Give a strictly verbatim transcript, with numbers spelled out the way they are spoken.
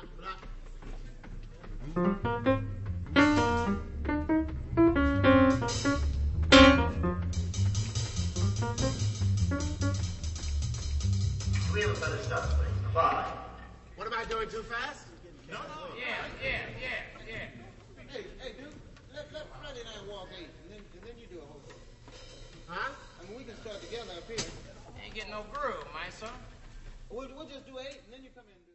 We have a better start, please. Five. What am I doing too fast? No, no. Yeah, yeah, yeah, yeah. Hey, hey, dude, let, let Freddie and I walk eight, and then, and then you do a whole thing. Huh? I mean, we can start together up here. Ain't getting no groove, my son. We'll, we'll just do eight, and then you come in.